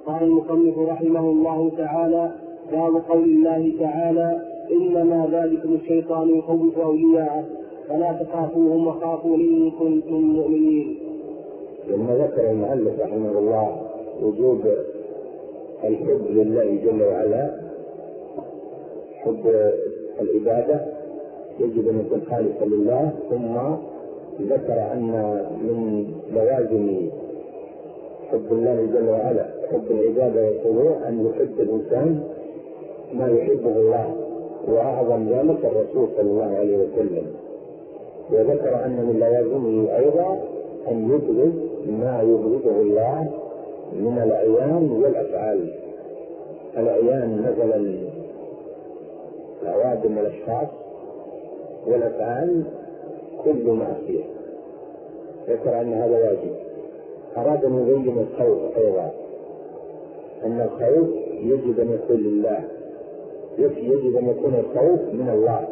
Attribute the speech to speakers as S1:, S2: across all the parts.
S1: قال المصنف رحمه الله تعالى: باب قول الله تعالى: إنما ذلكم الشيطان يخوف أولياءه فلا تخافوهم وخافون إن كنتم مؤمنين.
S2: لما ذكر المؤلف رحمه الله وجوب الحب لله جل وعلا، حب العبادة يجب أن يكون خالصا لله، ثم ذكر أن من لوازم حب الله جل وعلا حب العبادة والخضوع أن يحب الإنسان ما يحبه الله، وأعظم ذلك الرسول صلى الله عليه وسلم. وذكر أن من لوازمه أيضا أن يبغض ما يبغضه الله من الأعيان والأفعال. الأعيان مثلا العوادم والأشخاص، والأفعال كل معصية، ذكر أن هذا واجب. أراد أن يبين الخوف أيضا، أن الخوف يجب أن يكون لله، يجب أن يكون الخوف من الله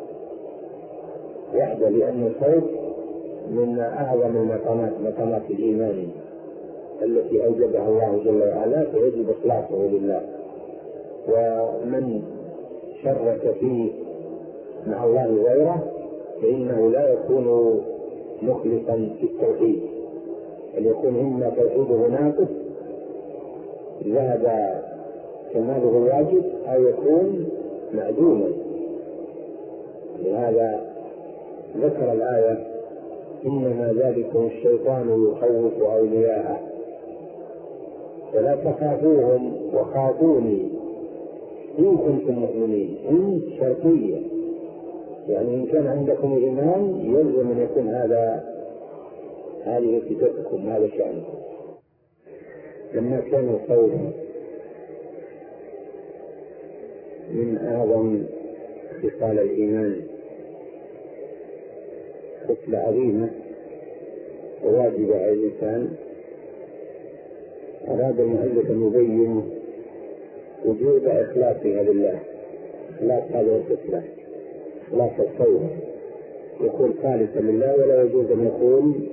S2: وحده، لأن الخوف من أعظم مقامات الإيمان التي أوجبها الله جل وعلا، فيجب إخلاصه لله. ومن شرك فيه مع الله غيره فإنه لا يكون مخلصا في التوحيد، بل يكون إما توحيده ناقص ذهب كماله الواجب، أو يكون معدوما. لهذا ذكر الآية: إنما ذلكم الشيطان يخوف أولياءه فلا تخافوهم وخافوني إن كنتم مؤمنين. إن شرطية، يعني إن كان عندكم إيمان يلزم أن يكون هذه صفتكم، هذا شأنكم. لما كان الخوف من أعظم خصال الإيمان، خصلة عظيمة وواجبة على الإنسان، أراد المؤلف أن يبين وجوب إخلاصها لله. إخلاص هذه الخصلة، إخلاص الخوف، يكون خالصا لله، ولا يجوز أن يكون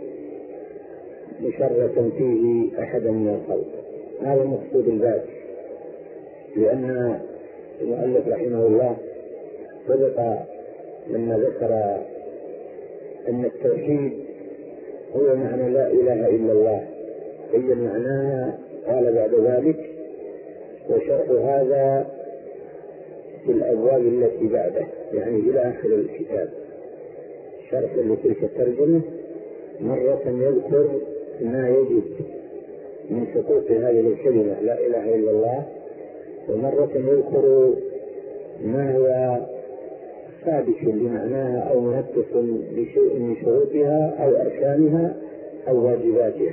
S2: مشركا فيه أحدا من الخلق. هذا مقصود الباب، لأن المؤلف رحمه الله سبق لما ذكر أن التوحيد هو معنى لا إله إلا الله، هي معناها. قال بعد ذلك: وشرح هذا في الأبواب التي بعده، يعني إلى آخر الكتاب. شرح لتلك الترجمة مرة يذكر ما يجب من شروط هذه الكلمة لا إله إلا الله، ومرة يذكر ما هو ثابت بمعناها أو منطق بشيء من شروطها أو أركانها أو واجباتها.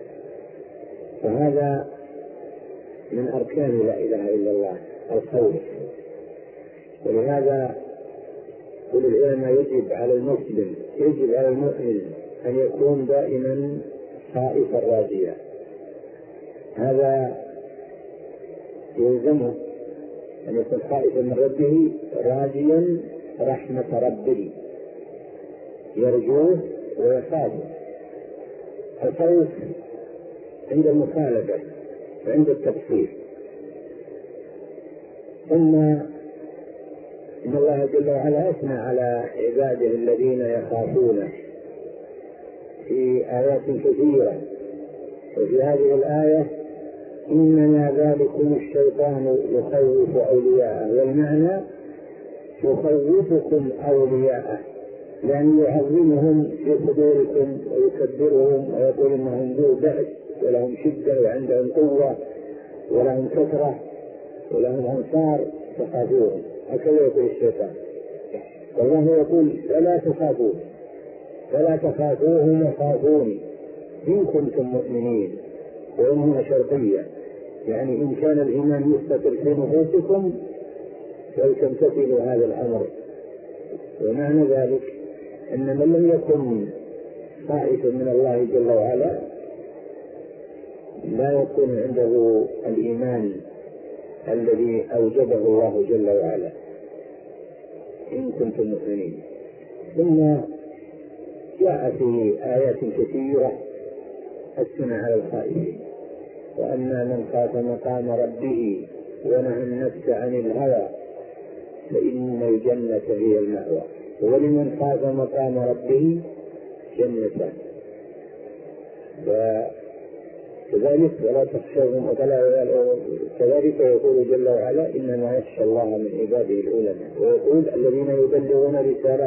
S2: فهذا من أركان لا إله إلا الله الخوف. ولهذا كل العلماء يجب على المسلم، يجب على المؤمن أن يكون دائما خائفا راجيا. هذا يلزمه أن يكون خائفا من ربه راجيا رحمة ربه، يرجوه ويخافه. الخوف عند المخالفة وعند التبصير. ثم إن الله جل وعلا أثنى على عباده الذين يخافونه في آيات كثيرة، وفي هذه الآية: إنما ذلكم الشيطان يخوف أولياءه. والمعنى يخوفكم أولياءه، لأن يعظمهم في صدوركم ويكبرهم ويقول إنهم ذو بأس ولهم شدة وعندهم قوة ولهم كثرة ولهم أنصار، تخافوهم. هكذا يقول الشيطان. والله يقول: فلا تخافوهم وخافوني إن كنتم مؤمنين. وإنها شرطية، يعني إن كان الإيمان يستقر في نفوسكم فلتمتثلوا هذا الأمر. ومعنى ذلك أن من لم يكن خائفا من الله جل وعلا لا يكون عنده الإيمان الذي أوجبه الله جل وعلا. إن كنتم مؤمنين. ثم جاء في آيات كثيرة الثناء على الخائفين، وأما من خاف مقام ربه ونهى النفس عن الهوى فإن الجنة هي المأوى. ولمن خاف مقام ربه جنتان. وكذلك ولا تخشوهم كذلك يقول جل وعلا إنما يخشى الله من عباده العلماء. ويقول الذين يبلغون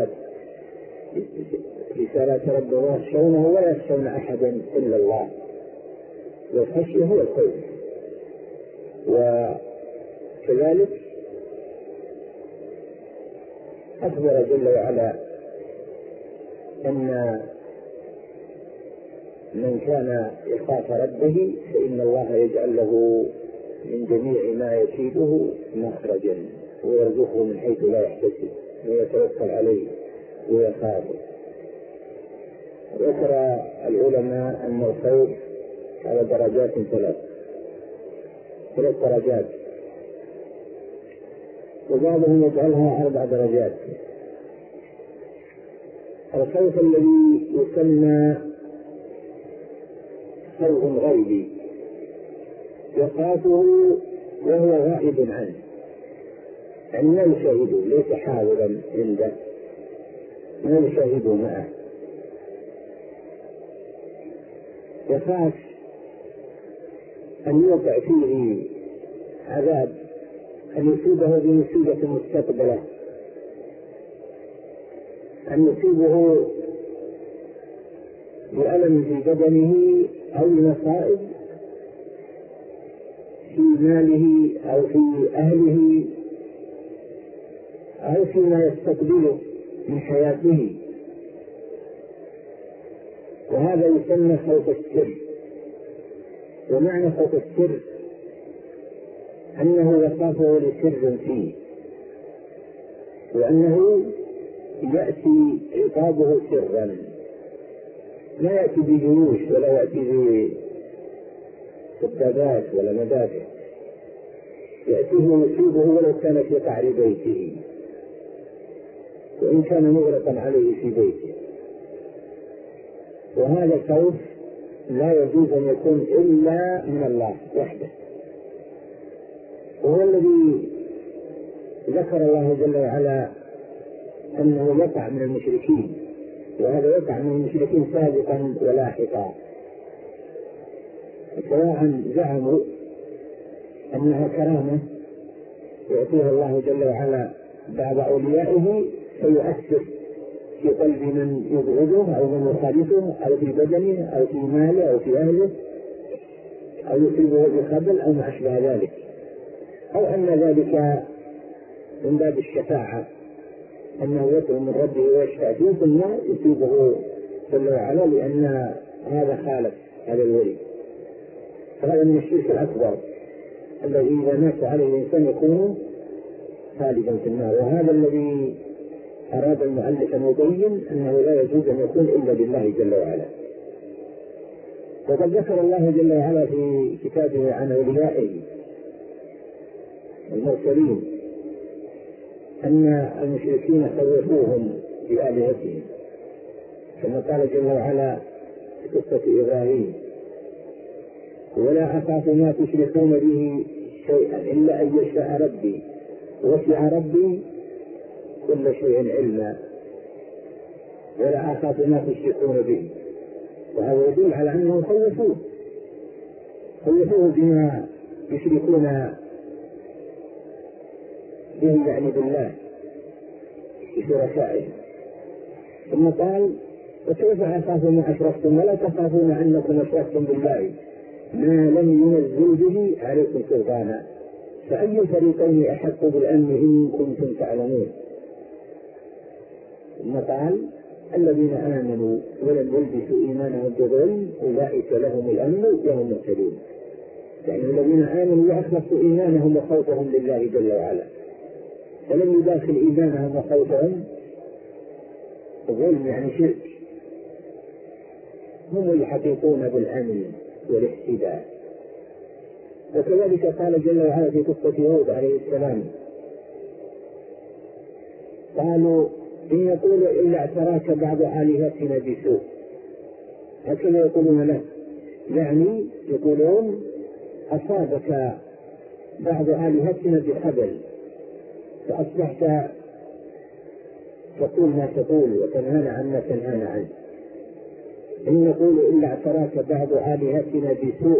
S2: رسالات ربهم يخشونه ولا يخشون أحدا إلا الله. والخشية هو الخوف. وكذلك أخبر جل وعلا أن من كان يخاف ربه فإن الله يجعل له من جميع ما يكيده مخرجا ويرزقه من حيث لا يحتسب ويتوكل عليه ويخافه. ذكر العلماء أن الخوف على درجات ثلاث درجات، وبعضهم يجعلها 4 درجات. الخوف الذي يسمى خوف غيبي يخافه وهو غائب عنه، يعني لا يشاهده، ليس حاضرا عنده، لا يشاهده معه. يخاف أن يوقع فيه عذاب، أن يصيبه بمصيبة مستقبلة، أن يصيبه بألم في بدنه أو مصائب في ماله أو في أهله أو فيما يستقبله من حياته. وهذا يسمى خوف السر. ومعنى خوف السر أنه يخافه لسر فيه، وأنه يأتي عقابه سرا، لا يأتي بجيوش ولا يأتي بكتابات ولا مدافع، يأتيه يصيبه ولو كان في قعر بيته وإن كان مغلقا عليه في بيته. وهذا الخوف لا يجوز أن يكون إلا من الله وحده، وهو الذي ذكر الله جل وعلا أنه يقع من المشركين، وهذا يقع من المشركين سابقا ولاحقا، سواء زعموا أنها كرامة يعطيها الله جل وعلا بعض أوليائه فيؤثر في قلب من يبغضه أو من يخالفه أو في بدنه أو في ماله أو في أهله أو يصيبه بخبل أو ما أشبه ذلك، أو أن ذلك من باب الشفاعة، أنه يطلب من ربه ويشفع فيه ثم يصيبه جل وعلا لأن هذا خالف هذا الولي. فهذا من الشرك الأكبر الذي إذا مات عليه الإنسان يكون خالدا في النار. وهذا الذي أراد المؤلف أن يبين أنه لا يجوز أن يكون إلا بالله جل وعلا. وقد ذكر الله جل وعلا في كتابه عن أوليائه المرسلين أن المشركين خوفوهم بآلهتهم، كما قال جل وعلا في قصة إبراهيم: ولا أخاف ما تشركون به شيئا إلا أن يشاء ربي وسع ربي كل شيء علما ولا أخاف ما تشركون به. وهذا يدل على أنهم خوفوه بما يشركون به يعني بالله بشركائهم. ثم قال: وكيف أخاف ما أشركتم ولا تخافون أنكم أشركتم بالله ما لم ينزل به عليكم سلطانا فأي الفريقين أحق بالأمن إن كنتم تعلمون. ثم قال: الذين آمنوا ولم يلبسوا إيمانهم بظلم أولئك لهم الأمن وهم مهتدون. يعني الذين آمنوا وأخلصوا إيمانهم وخوفهم لله جل وعلا، ولم يداخل إيمانهم وخوفهم ظلم يعني شرك، هم الحقيقون بالأمن والاهتداء. وكذلك قال جل وعلا في قصة هود عليه السلام: قالوا إن يقول إلا اعتراك بعض آلهتنا بسوء. هكذا يقولون له، يعني يقولون أصابك بعض آلهتنا بخبل فأصبحت تقول ما تقول وتنهانا عما تنهانا عنه، إن نقول إلا اعتراك بعض آلهتنا بسوء.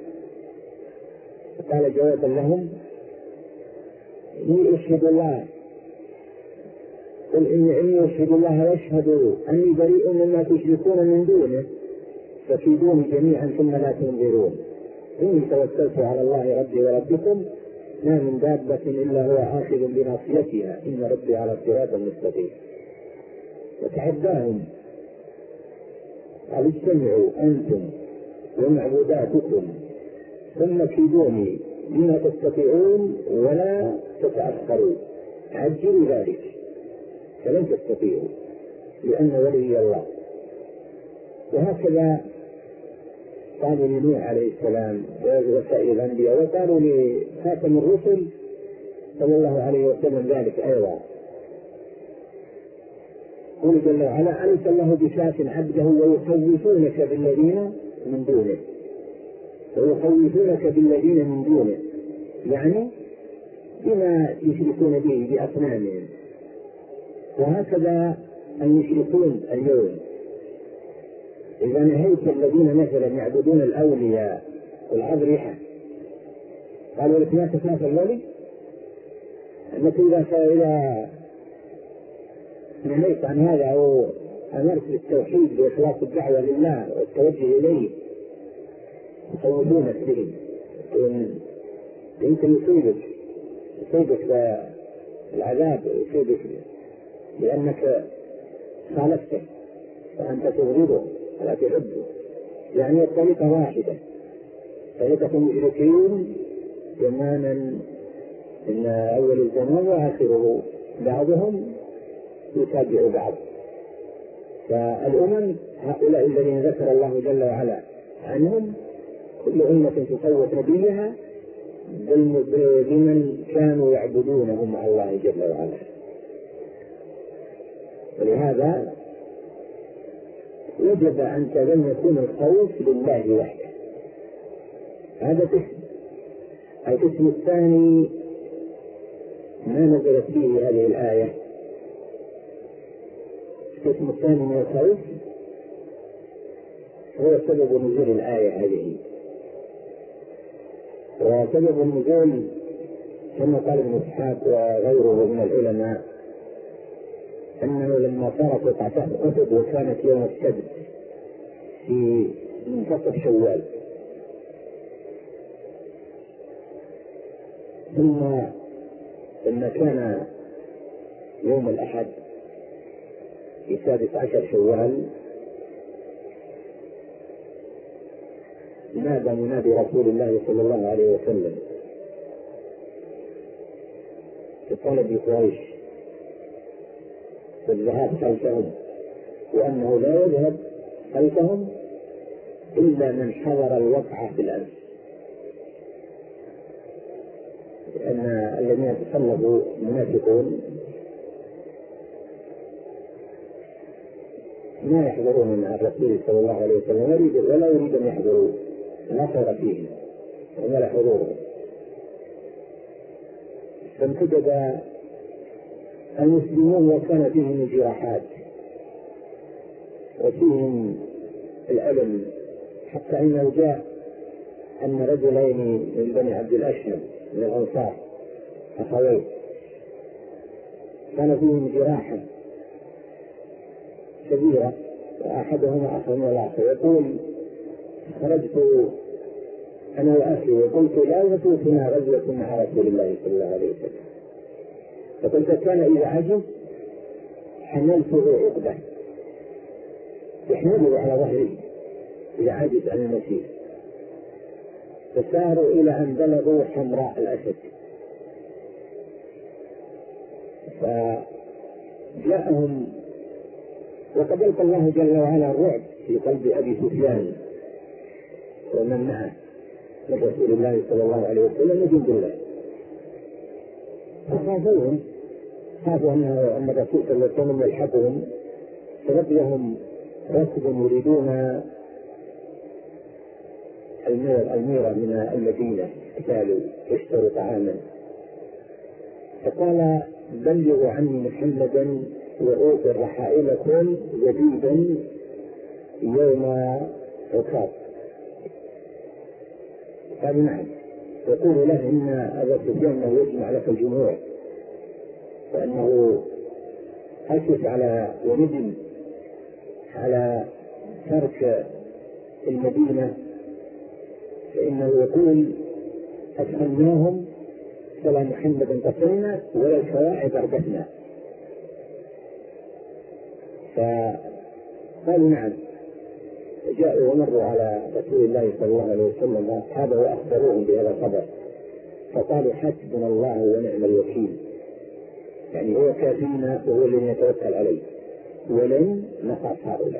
S2: قال جوابا لهم: إني أشهد الله، قل إني أشهد الله واشهدوا أني بريء مما تشركون من دونه فكيدوني جميعا ثم لا تنظرون، إني توكلت على الله ربي وربكم ما من دابة إلا هو آخذ بناصيتها إن ربي على صراط مستقيم. وتحداهم: قال اجتمعوا أنتم ومعبوداتكم ثم كيدوني بما تستطيعون ولا تتأخروا، عجلوا ذلك فلن تستطيعوا لأن ولي الله. وهكذا قالوا لنوح عليه السلام وسائر الأنبياء، وقالوا لخاتم الرسل صلى الله عليه وسلم ذلك أيضا. قل جل وعلا: أليس الله بشاف عبده ويخوفونك بالذين من دونه، ويخوفونك بالذين من دونه يعني بما يشركون به بأصنامهم. وهكذا المشركون اليوم إذا نهيت الذين مثلا يعبدون الأولياء والأضرحة قالوا لك ما تخاف الولي، أنك إذا نهيت عن هذا أو أمرت بالتوحيد بإخلاص الدعوة لله والتوجه إليه يخوفونك به، يمكن يصيبك العذاب، يصيبك لأنك خالفته وأنت تبغضه ولا تحبه. يعني الطريقة واحدة، طريقة المشركين زمانا إن أول الزمان وآخره بعضهم يتابع بعض. فالأمم هؤلاء الذين ذكر الله جل وعلا عنهم كل أمة تصوت نبيها بمن كانوا يعبدونه مع الله جل وعلا. ولهذا وجب أن يكون الخوف لله وحده. هذا قسم. القسم الثاني ما نزلت فيه هذه الآية. القسم الثاني من الخوف هو سبب نزول الآية هذه. وسبب النزول كما قال ابن إسحاق وغيره من العلماء أنه لما صارت وقعته أحد وكانت يوم السبت في منتصف شوال، ثم لما كان يوم الأحد في 16 شوال نادى منادي رسول الله صلى الله عليه وسلم بطلب قريش والذهاب خلفهم، وأنه لا يذهب خلفهم إلا من حضر الوقعة في الأمس، لأن الذين تسلبوا المنافقون ما يحضرون مع الرسول صلى الله عليه وسلم ولا يريد أن يحضروا، لا خير فيهم ولا حضورهم. فانتدب المسلمون وكان فيهم الجراحات وفيهم الألم، حتى إنه جاء أن رجلين من بني عبد الأشهر من الأنصار أخوين كان فيهم جراحة كبيرة، وأحدهما أخذ من الآخر. يقول: خرجت أنا وأخي وقلت لا يفوتنا غزوة مع رسول الله صلى الله عليه وسلم، فقلت كان إذا عجز حملته عقبة يحمله على ظهره إذا عجز عن المسير، فساروا إلى أن بلغوا حمراء الأسد، فجاءهم وقد ألقى الله جل وعلا الرعب في قلب أبي سفيان ومن معه من رسول الله صلى الله عليه وسلم وجند الله، فخافوهم، خافوا أن الرسول صلى الله عليه وسلم يلحقهم، فلقيهم ركب يريدون الميرة من المدينة قالوا اشتروا طعاما، فقال بلغوا عني محمدا وأوتوا رحائلكم جديدا يوم عكاظ. قال نعم. يقول له إن أبا سفيان يجمع لك الجموع، وأنه أسف على وندم على ترك المدينة، فإنه يقول أدخلناهم فلا محمد انتصرنا ولا الكواعب أردفنا. فقالوا نعم. جاءوا ومروا على رسول الله صلى الله عليه وسلم وأصحابه وأخبروهم بهذا الخبر، فقالوا حسبنا الله ونعم الوكيل، يعني هو كافينا وهو الذي يتوكل عليه ولن نخاف هؤلاء.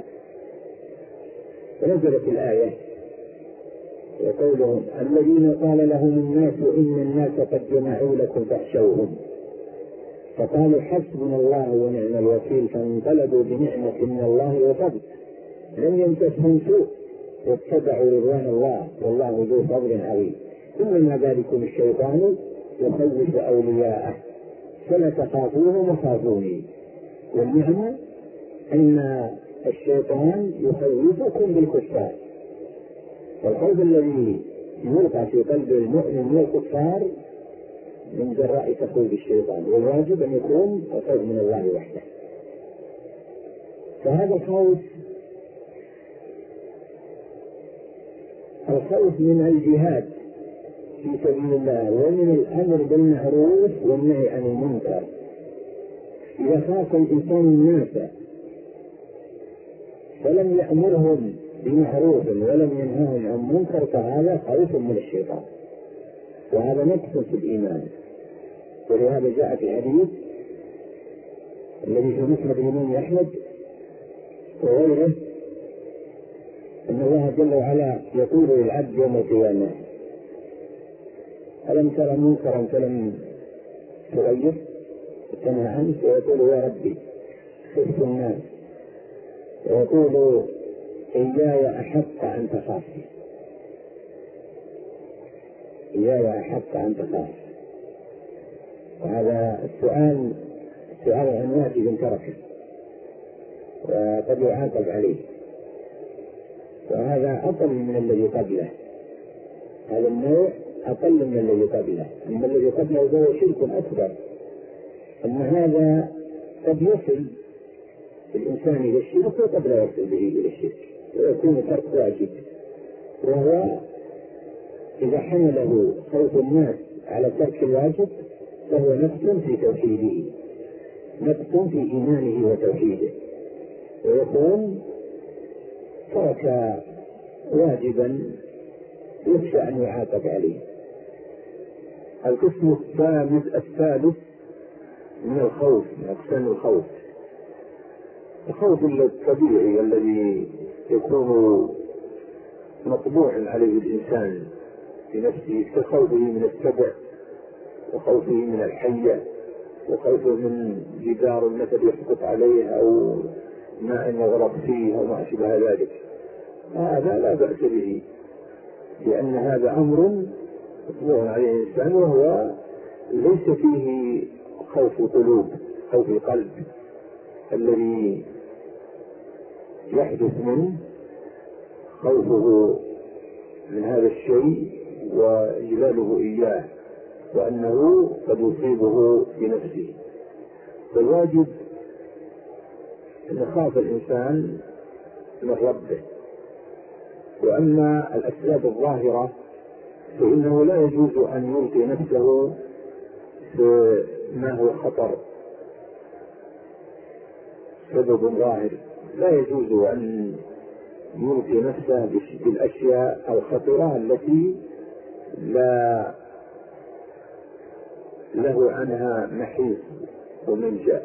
S2: فنزلت الآية وقولهم الذين قال لهم الناس إن الناس قد جمعوا لكم فاخشوهم فقالوا حسبنا الله ونعم الوكيل، فانقلبوا بنعمة من الله وفضل لم يمسسهم سوء واتبعوا رضوان الله والله ذو فضل عظيم. إنما ذلكم الشيطان يخوف أولياءه فلا تخافوهم وخافوني. والنعمة أن الشيطان يخوفكم بالكفار، والخوف الذي يلقى في قلب المؤمن من الكفار من جراء تخويف الشيطان، والواجب أن يكون الخوف من الله وحده. فهذا الخوف من الجهاد في سبيل الله ومن الأمر بالمعروف والنهي عن المنكر. إذا خاف الإنسان الناس فلم يأمرهم بمعروف ولم ينهاهم عن منكر فهذا خوف من الشيطان، وهذا نقص في الإيمان. ولهذا جاء في حديث الذي في مسند الإمام أحمد وغيره أن الله جل وعلا يقول للعبد يوم القيامة ألم ترى منكرا فلم تغير تنهى عنه؟ فيقول يا ربي خفت الناس، ويقول إياي أحق أن تخاف، إياي أحق أن تخاف. وهذا السؤال عن واجب تركه وقد يعاقب عليه، وهذا أقل من الذي قبله. هذا النوع أقل من الذي قبله، أما الذي قبله هو شرك أكبر. أما هذا قد يصل الإنسان إلى الشرك وقد لا يصل به إلى الشرك، ويكون ترك واجب، وهو إذا حمله خوف الناس على ترك الواجب فهو نقص في توحيده، نقص في إيمانه وتوحيده، ويكون ترك واجبا يخشى أن يعاقب عليه.
S3: القسم الثالث من الخوف، من أقسام الخوف، الخوف الطبيعي الذي يكون مطبوع عليه الإنسان في نفسه، كخوفه من السبع، وخوفه من الحية، وخوفه من جدار مثل يسقط عليه أو ماء يغرق فيه أو ما أشبه ذلك. هذا لا بأس به، لأن هذا أمر مطبوع عليه الإنسان، وهو ليس فيه خوف قلوب، خوف القلب الذي يحدث منه خوفه من هذا الشيء وإجلاله إياه، وأنه قد يصيبه بنفسه. فالواجب أن يخاف الإنسان من ربه. وأما الأسباب الظاهرة فإنه لا يجوز أن يلقي نفسه في ما هو خطر، سبب ظاهر، لا يجوز أن يلقي نفسه بالأشياء الخطرة التي لا له عنها محيص وملجأ،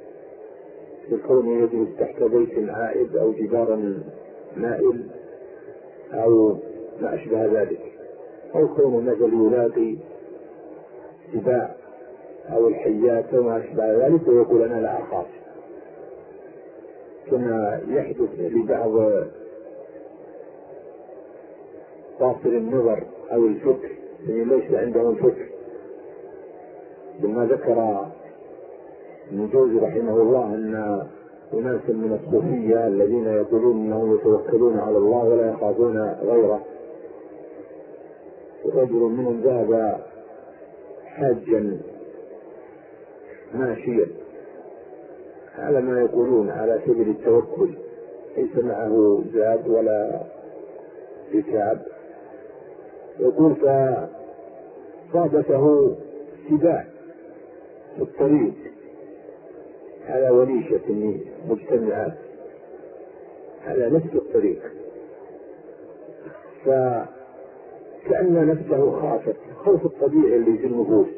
S3: كونه يجلس تحت بيت عائد أو جدار مائل أو ما أشبه ذلك، أو كونه مثل يلاقي سباع أو الحيات وما أشبه ذلك ويقول أنا لا أخاف، كما يحدث لبعض قاصر النظر أو الفكر، يعني ليس عندهم فكر. لما ذكر ابن جوزي رحمه الله أن أناس من الصوفية الذين يقولون أنهم يتوكلون على الله ولا يخافون غيره، رجل منهم ذهب حاجا ماشيا على ما يقولون على سبيل التوكل، ليس معه زاد ولا ركاب، يقول فصادفه سباع في الطريق على وليشة مجتمعات على نفس الطريق، فكأن نفسه خافت خوف الطبيعي اللي في النفوس،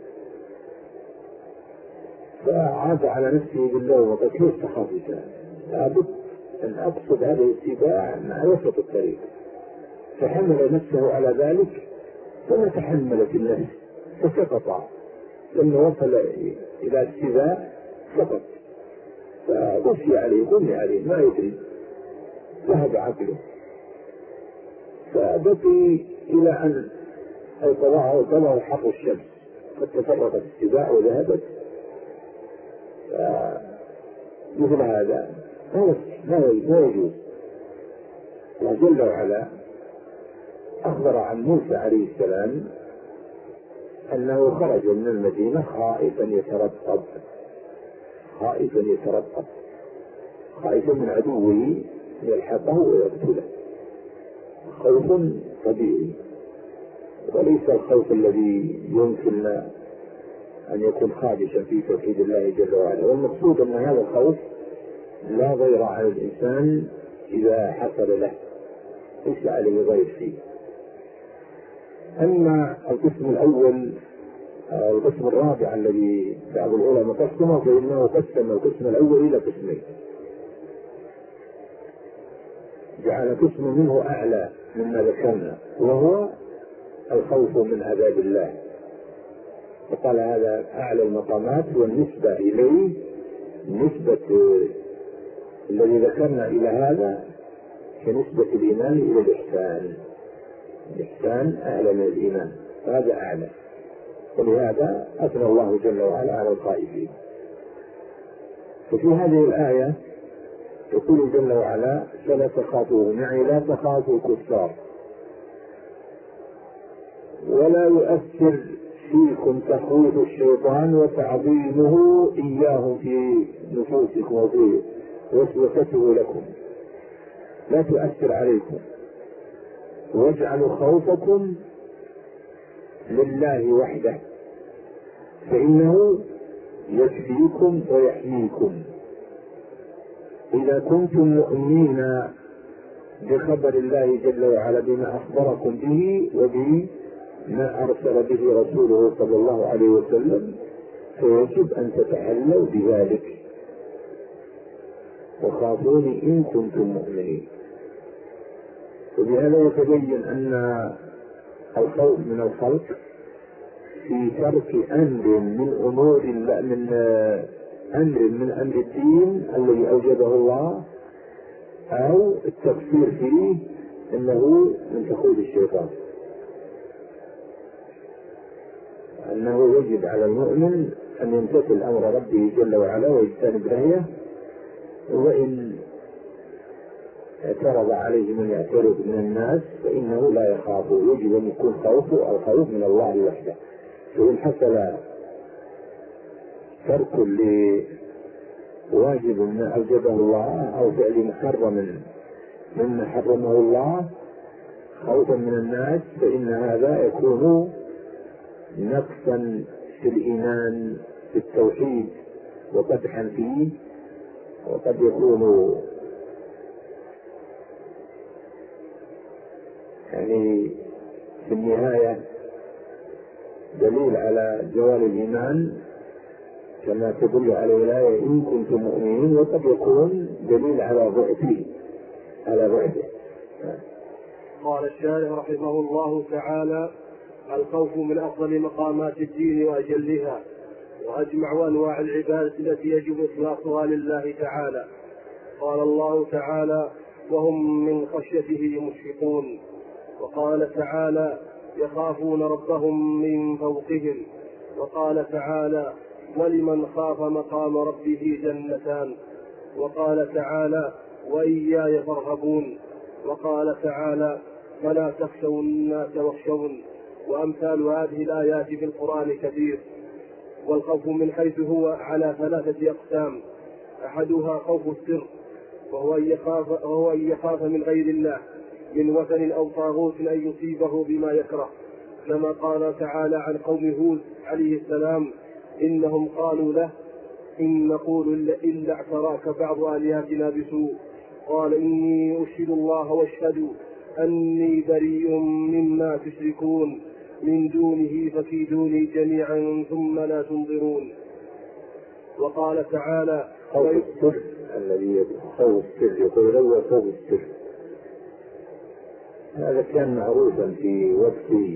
S3: فعاد على نفسه بالله وقال كيف تخاف؟ لابد أن أقصد هذه السباع مع وسط الطريق، فحمل نفسه على ذلك ثم تحملت النفس فسقط، لما وصل إلى السباع سقط، فغشي عليه ما يدري، ذهب عقله، فبقي إلى أن طلعه حر الشمس قد تفرقت السباع وذهبت. مثل هذا ما يجوز. الله جل وعلا أخبر عن موسى عليه السلام أنه خرج من المدينة خائفا يترقب خائفا من عدوه يلحقه ويقتله، خوف طبيعي وليس الخوف الذي يمكن أن يكون خادشا في توحيد الله جل وعلا. والمقصود أن هذا الخوف لا ضير على الإنسان إذا حصل له، ليس عليه ضير فيه. أما القسم الأول القسم الرابع الذي بعض العلماء قسمه، فإنه قسم القسم الأول إلى قسمين، جعل قسم منه أعلى مما ذكرنا وهو الخوف من عذاب الله، فقال هذا أعلى المقامات، والنسبة إليه نسبة الذي ذكرنا إلى هذا كنسبة الإيمان إلى الإحسان أعلى من الإيمان، هذا أعلى، ولهذا أثنى الله جل وعلا على الخائفين. ففي هذه الآية يقول جل وعلا فلا تخافوهم، يعني لا تخافوا الكفار، ولا يؤثر فيكم تخويف الشيطان وتعظيمه إياهم في نفوسكم وفي وسوسته لكم، لا تؤثر عليكم، واجعلوا خوفكم لله وحده فإنه يكفيكم ويحميكم إذا كنتم مؤمنين بخبر الله جل وعلا بما أخبركم به وبما أرسل به رسوله صلى الله عليه وسلم، فيجب أن تتحلوا بذلك وخافوني إن كنتم مؤمنين. وبهذا يتبين أن الخوف من الخلق في ترك أمر من أمور من أمر الدين الذي أوجبه الله، أو التفسير فيه أنه من تخويف الشيطان، أنه يجب على المؤمن أن يمتثل أمر ربه جل وعلا ويجتنب نهيه، وإن اعترض عليه من يعترض من الناس فإنه لا يخاف، يجب أن يكون خوفه الخوف من الله وحده. فإن حصل ترك لواجب ما أوجبه الله أو فعل محرم مما حرمه الله خوفا من الناس، فإن هذا يكون نقصا في الإيمان في التوحيد وقدحا فيه، وقد يكون يعني في النهاية دليل على زوال الإيمان كما تدل عليه الآية إن كنتم مؤمنين، وقد يكون دليل على ضعفه
S1: قال الشارح رحمه الله تعالى الخوف من أفضل مقامات الدين وأجلها وأجمع أنواع العبادة التي يجب إخلاصها لله تعالى. قال الله تعالى وهم من خشيته مشفقون، وقال تعالى يخافون ربهم من فوقهم. وقال تعالى ولمن خاف مقام ربه جنتان. وقال تعالى وإياي فارهبون. وقال تعالى فلا تخشوا الناس واخشون. وأمثال هذه الآيات في القرآن كثير. والخوف من حيث هو على 3 أقسام. أحدها خوف السر، وهو أن يخاف من غير الله من وثن أو طاغوت أن يصيبه بما يكره، كما قال تعالى عن قوم هود عليه السلام إنهم قالوا له إن نقول إلا اعتراك بعض آلهتنا بسوء قال إني أشهد الله واشهدوا أني بريء مما تشركون من دونه فكيدوني جميعا ثم لا تنظرون. وقال تعالى
S3: خوف السر الذي خوف السر يقول هو خوف السر. هذا كان معروفا في وقت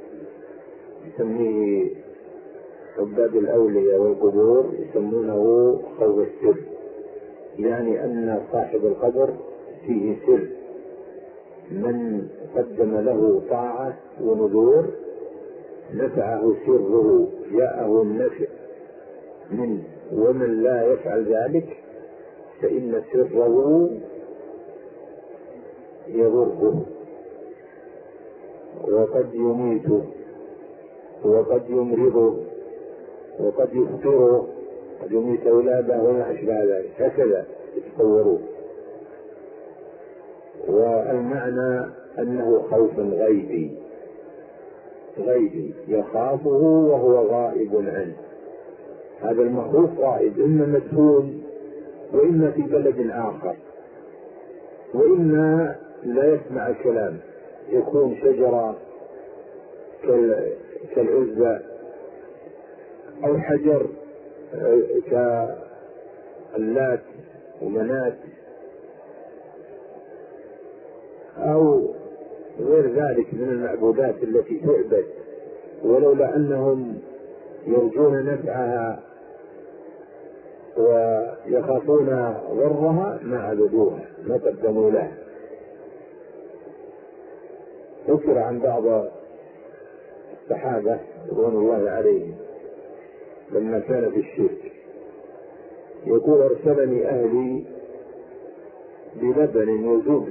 S3: يسميه عباد الأولياء والقبور، يسمونه خوف السر، يعني أن صاحب القبر فيه سر، من قدم له طاعة ونذور نفعه سره جاءه النفع منه، ومن لا يفعل ذلك فإن سره يضره وقد يميته وقد يمرضه وقد يفطره، قد يميت أولاده وما أشبه ذلك، هكذا يتصوروه. والمعنى أنه خوف غيبي يخافه وهو غائب عنه. هذا المخوف غائب، إما مدفون وإما في بلد آخر، وإما لا يسمع الكلام، يكون شجرة كالعزة أو حجر كاللات ومنات أو غير ذلك من المعبودات التي تعبد، ولولا أنهم يرجون نفعها ويخافون ضرها ما عبدوها، ما قدموا لها. ذكر عن بعض الصحابة رضوان الله عليهم لما كان في الشرك يقول أرسلني أهلي بلبن وزبد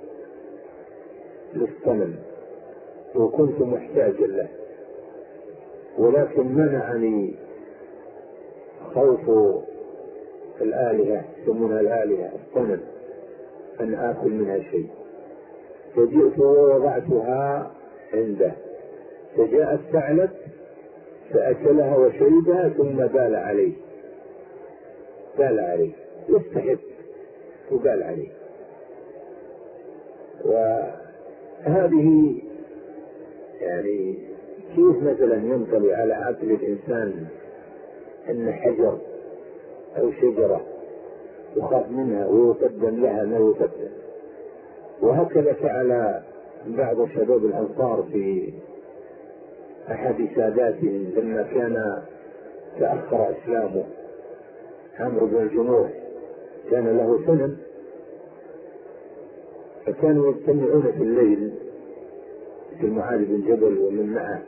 S3: للصنم وكنت محتاجا له، ولكن منعني خوف الآلهة، يسمونها الآلهة الصنم، أن آكل منها شيء، فجئت ووضعتها عنده فجاء الثعلب فأكلها وشربها ثم بال عليه يستحب وبال عليه. وهذه يعني كيف مثلا ينطلي على عقل الإنسان أن حجر أو شجرة يخاف منها ويقدم لها ما يقدم. وهكذا فعل بعض شباب الأنصار في أحد ساداتهم لما كان تأخر إسلامه، عمرو بن الجموح كان له صنم، فكانوا يجتمعون في الليل في معاذ بن جبل ومن معه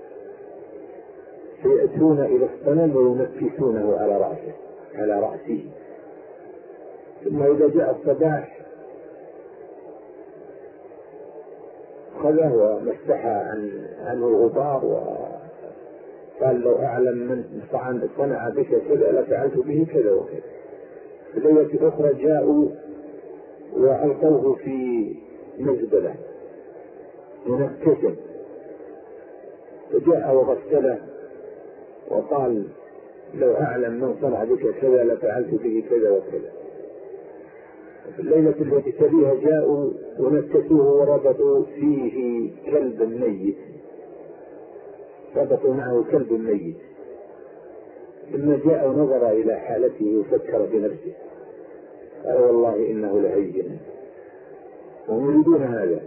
S3: فيأتون إلى الصنم وينكسونه على رأسه، ثم إذا جاء الصباح خذه ومسح عنه الغبار وقال لو أعلم من صنع بك كذا لفعلت به كذا وكذا. في الليلة الأخرى جاءوا وألقوه في مزبلة منكسا، فجاء وغسله وقال لو أعلم من صنع بك كذا لفعلت به كذا وكذا. في الليلة التي تليها جاءوا ونكسوه وربطوا فيه كلب ميت، ربطوا معه كلب ميت، لما جاء ونظر إلى حالته وفكر بنفسه قال والله إنه لهين، وهم يريدون هذا،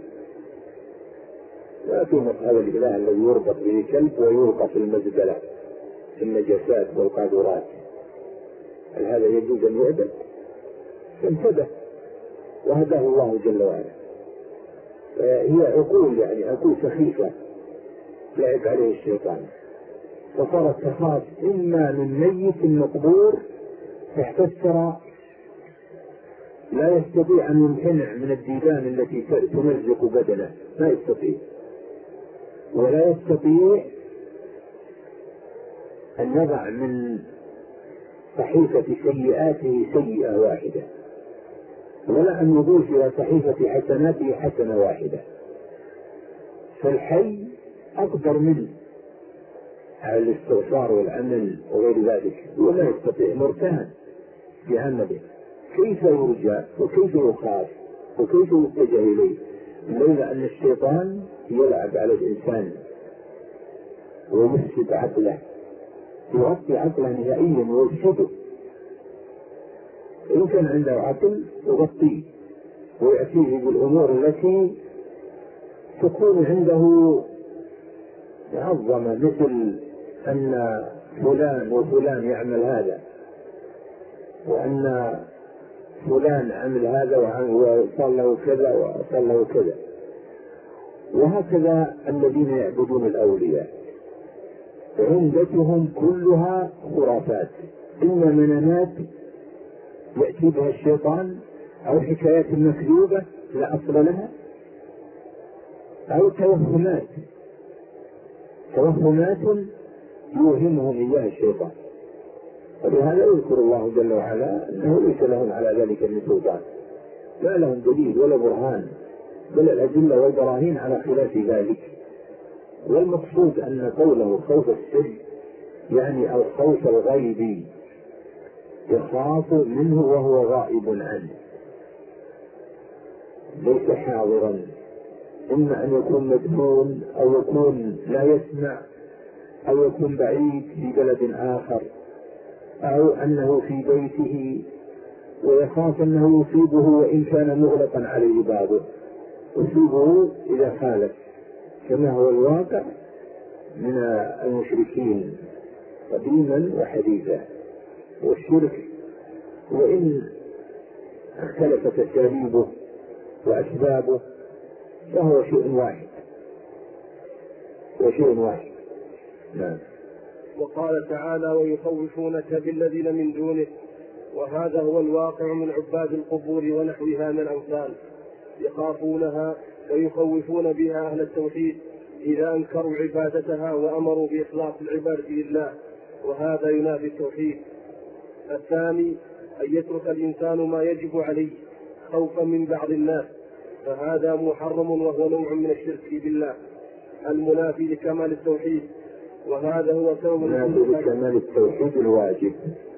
S3: لا قيمة هذا الإله الذي يربط به كلب ويلقى في المزبلة في النجاسات والقاذورات، هل هذا يجوز أن يعبد؟ فانتبه وهداه الله جل وعلا. هي عقول، يعني عقول سخيفة لعب عليه الشيطان، فصارت تخاف إما من ميت مقبور تحت الثرى لا يستطيع أن يمتنع من الديدان التي تمزق بدنه، لا يستطيع، ولا يستطيع أن يضع من صحيفة سيئاته سيئة واحدة، ولا أن يضيف إلى صحيفة حسناته حسنة واحدة. فالحي أقدر منه على الاستغفار والعمل وغير ذلك، ولا يستطيع، مرتهن في عمله، كيف يرجى وكيف يخاف وكيف يتجه إليه، لولا أن الشيطان يلعب على الإنسان ويفسد عقله، يغطي عقله نهائيا ويفسده. إن كان عنده عقل يغطيه ويأتيه بالأمور التي تكون عنده معظمة، مثل أن فلان وفلان يعمل هذا، وأن فلان عمل هذا وصار له كذا وصار له كذا. وهكذا الذين يعبدون الأولياء عندتهم كلها خرافات، إما منامات يأتي بها الشيطان، أو حكايات مكذوبة لا أصل لها، أو توهمات يوهمهم إياها الشيطان. ولهذا يذكر الله جل وعلا أنه ليس لهم على ذلك من سلطان، لا لهم دليل ولا برهان، بل الأدلة والبراهين على خلاف ذلك. والمقصود أن قوله خوف السر يعني الخوف الغيبي، يخاف منه وهو غائب عنه ليس حاضرا، إما أن يكون مدفون أو يكون لا يسمع أو يكون بعيد في بلد آخر أو أنه في بيته، ويخاف أنه يصيبه وإن كان مغلقا عليه بابه، يصيبه إذا خالف، كما هو الواقع من المشركين قديما وحديثا. والشرك وإن اختلفت أساليبه وأسبابه فهو شيء واحد. نعم.
S1: وقال تعالى ويخوفونك بالذين من دونه، وهذا هو الواقع من عباد القبور ونحوها من الأوثان، يخافونها ويخوفون بها أهل التوحيد إذا أنكروا عبادتها وأمروا بإخلاص العبادة لله، وهذا ينافي التوحيد. الثاني أن يترك الإنسان ما يجب عليه خوفا من بعض الناس، فهذا محرم وهو نوع من الشرك بالله المنافي لكمال التوحيد، وهذا هو سبب
S3: لكمال التوحيد الواجب،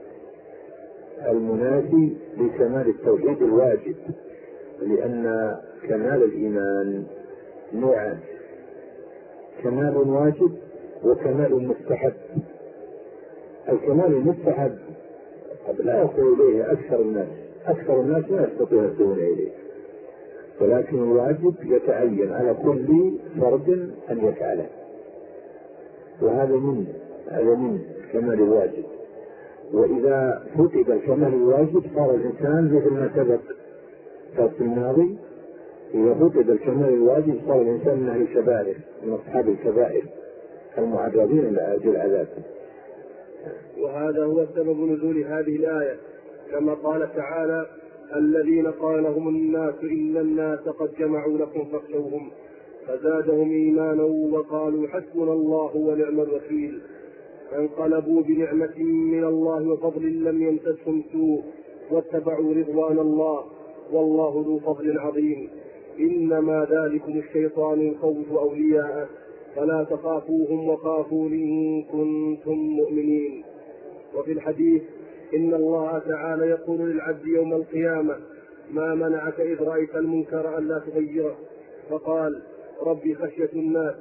S3: المنافي لكمال التوحيد الواجب، لأن كمال الإيمان نوعان، كمال واجب وكمال مستحب. الكمال المستحب قد لا يصل إليه أكثر الناس لا يستطيع يصلون إليه، ولكن الواجب يتعين على كل فرد أن يفعله، وهذا من كمال الواجب. وإذا فقد الكمال الواجب صار الإنسان مثل ما سبق في الماضي، إذا فقد الكمال الواجب صار الإنسان من أهل الكبائر، من أصحاب الكبائر المعرضين للعذاب.
S1: وهذا هو سبب نزول هذه الآية، كما قال تعالى الذين قال لهم الناس إن الناس قد جمعوا لكم فاخشوهم فزادهم إيمانا وقالوا حسبنا الله ونعم الوكيل، فانقلبوا بنعمة من الله وفضل لم يمسسهم سوء واتبعوا رضوان الله والله ذو فضل عظيم، إنما ذلكم الشيطان يخوف أولياءه فلا تخافوهم وخافون إن كنتم مؤمنين. وفي الحديث إن الله تعالى يقول للعبد يوم القيامة ما منعك إذ رأيت المنكر ألا تغيره، فقال ربي خشية الناس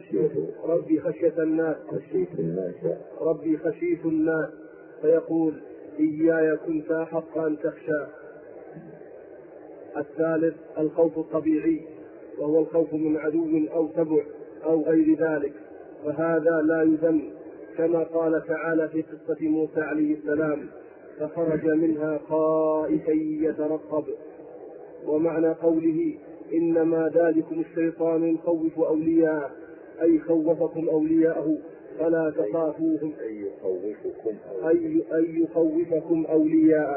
S1: فيقول إياي كنت أحق أن تخشى. الثالث الخوف الطبيعي، وهو الخوف من عدو أو تبع أو غير ذلك، فهذا لا يذم، كما قال تعالى في قصة موسى عليه السلام فخرج منها خائفا يترقب. ومعنى قوله إنما ذلكم الشيطان يخوف أولياءه أي خوفكم أولياءه فلا تخافوهم أي يخوفكم أولياءه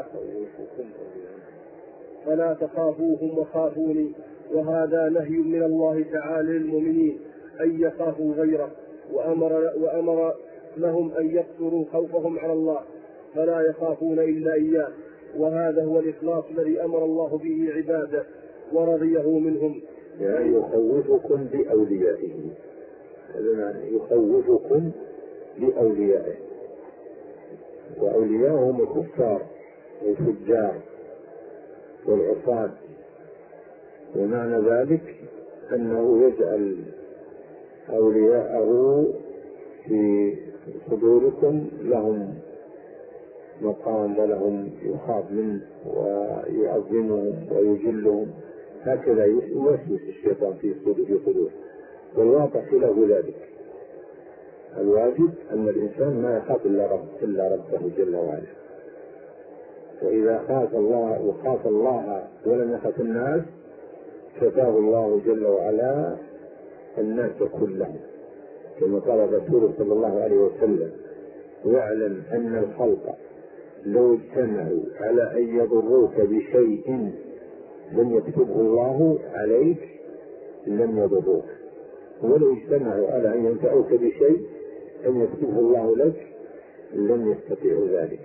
S1: فلا تخافوهم وخافوني. وهذا نهي من الله تعالى للمؤمنين أن يخافوا غيره، وأمر لهم أن يقصروا خوفهم على الله فلا يخافون إلا إياه، وهذا هو الإخلاص الذي أمر الله به عباده ورضيه منهم.
S3: يعني يخوفكم بأوليائه، هذا معنى يخوفكم بأوليائه، وأولياءهم الكفار والفجار والعصاة، ومعنى ذلك أنه يجعل أولياءه في صدوركم لهم مقام ولهم يخاف منه ويعظمهم ويجلهم، هكذا يوسوس الشيطان في صدور، والواقع خلاف ذلك. الواجب أن الإنسان ما يخاف إلا ربه جل وعلا، وإذا خاف الله ولم يخف الناس كفاه الله جل وعلا الناس كلهم، كما قال الرسول صلى الله عليه وسلم: واعلم أن الخلق لو اجتمعوا على أن يضروك بشيء لم يكتبه الله عليك لم يضروك، ولو اجتمعوا على أن ينفعوك بشيء لم يكتبه الله لك لم يستطيعوا ذلك.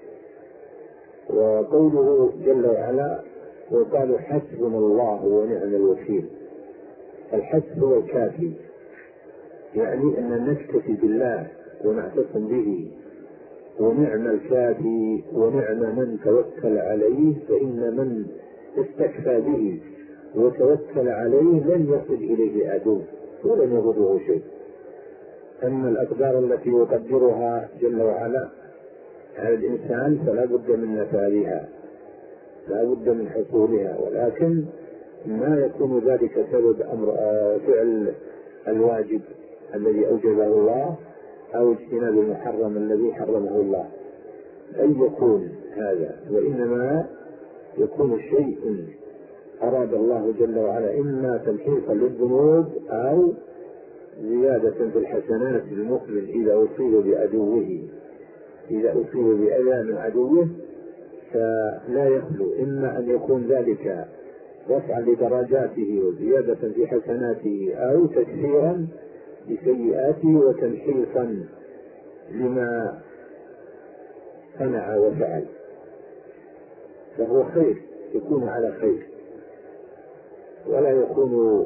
S3: وقوله جل وعلا: وقالوا حسبنا الله ونعم الوكيل، الحسب هو الكافي، يعني أن نكتفي بالله ونعتصم به، ونعم الكافي ونعم من توكل عليه، فإن من استكفى به وتوكل عليه لن يصل إليه عدو ولن يضره شيء. أما الأقدار التي يقدرها جل وعلا على الإنسان فلا بد من نفاذها، لا بد من حصولها، ولكن ما يكون ذلك سبب فعل الواجب الذي أوجبه الله أو اجتناب المحرم الذي حرمه الله، أن يكون هذا، وإنما يكون شيء أراد الله جل وعلا إما تمحيصا للذنوب أو زيادة في الحسنات للمؤمن إذا أصيب بعدوه، إذا أصيب بأذى من عدوه فلا يخلو إما أن يكون ذلك رفعا لدرجاته وزيادة في حسناته أو تكثيرا لسيئاته وتمحيصا لما صنع وفعل، فهو خير، يكون على خير، ولا يكون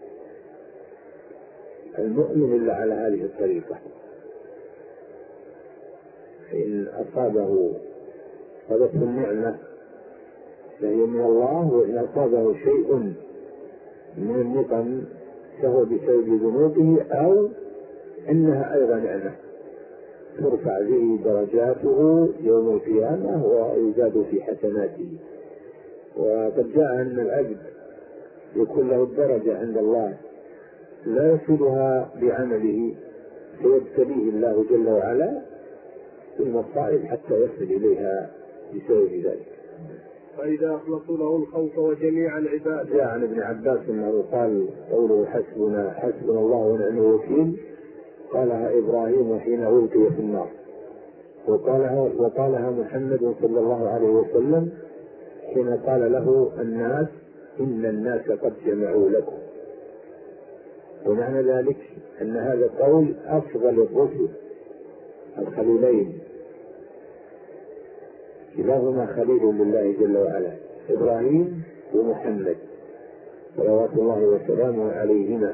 S3: المؤمن إلا على هذه الطريقة. فإن أصابته النعمة فهي من الله، وإن أصابه شيء من النقم فهو بسبب ذنوبه أو إنها أيضا نعمة ترفع به درجاته يوم القيامة ويزاد في حسناته. وقد جاء أن العبد يكون له الدرجة عند الله لا يصلها بعمله فيبتليه الله جل وعلا بالمصائب حتى يصل إليها بسبب ذلك.
S1: فإذا أخلصوا له الخوف وجميع العباد.
S3: جاء عن ابن عباس أنه قال قوله حسبنا الله ونعم الوكيل قالها إبراهيم حين ألقي في النار، وقالها محمد صلى الله عليه وسلم حين قال له الناس إن الناس قد جمعوا لكم. ومعنى ذلك أن هذا القول أفضل الرسل الخليلين، كلاهما خليل لله جل وعلا، إبراهيم ومحمد صلوات الله وسلامه عليهما.